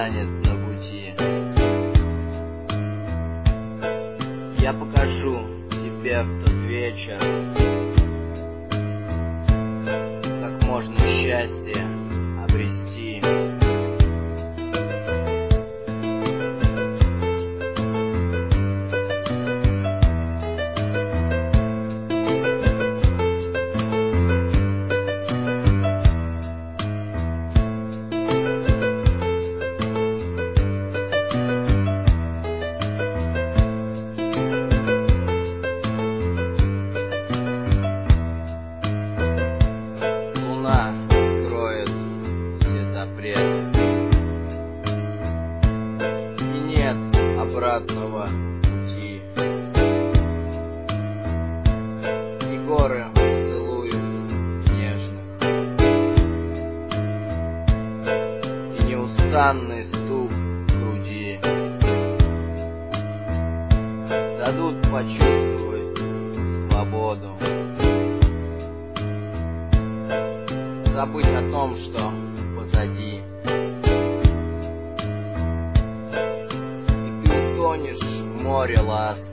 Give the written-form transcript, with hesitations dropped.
встанет на пути. Я покажу тебе в тот вечер, как можно счастье обрести. Луна кроет все запреты, и нет обратного пути. И горы целуют нежных, и неустанный стук в груди дадут почувствовать свободу, забыть о том, что позади. И ты утонешь в море ласк,